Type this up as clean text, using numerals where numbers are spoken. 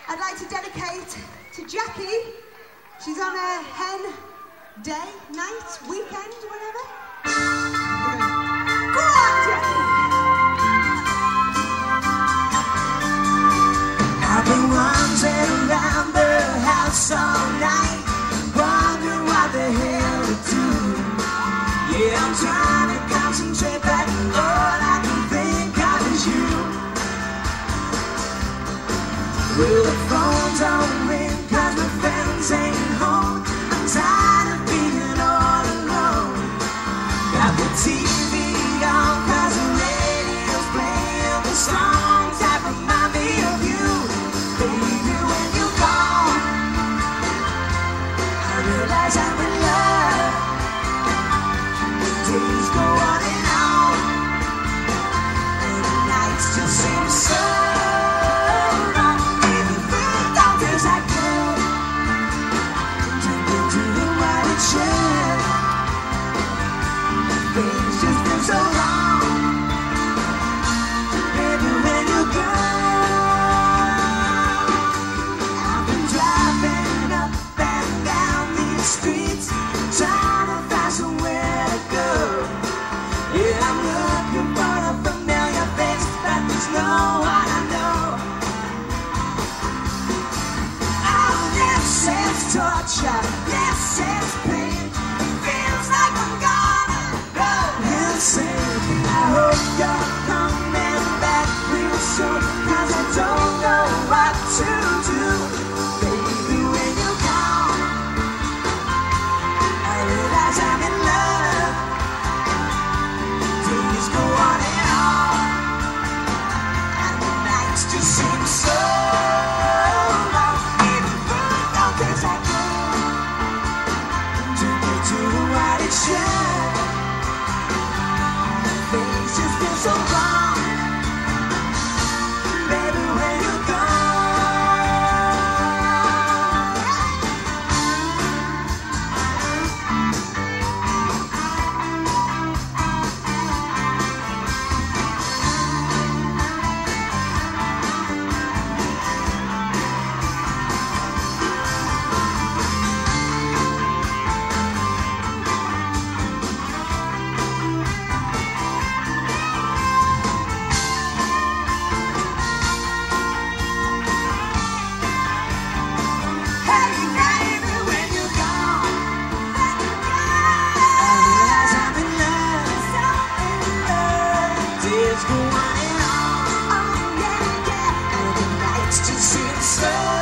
I'd like to dedicate to Jackie. She's on a hen day, night, weekend, whatever. Go on, Jackie! I've been wandering around the house all night, wondering what the hell to do. Yeah, I'm trying to concentrate, but all I can think of is you. Well, the phone's on ring 'cause my friends ain't home. I'm tired of being all alone. Got the TV on 'cause the radio's playing the songs that remind me of you. Baby, when you're gone, I realize I'm in love. Days go on, and the nights just seem so long. Even without this, I go doing what it should. Things just feel so wrong. Baby, when you're gone, I've been driving up and down these streets, trying to find somewhere to go. Yeah, I'm looking for a familiar face, but there's no one I know. Oh, this is torture, this is pain. Feels like I'm gonna go insane. I hope you're coming back real soon, 'cause I don't know what to do. Baby, when you're gone, I realize I'm in love. Days go on, and the nights just seem so long. Even without this, I go to what it should. Things just feel so wrong. Baby, when you're go on, oh yeah, yeah, and the nights just seem so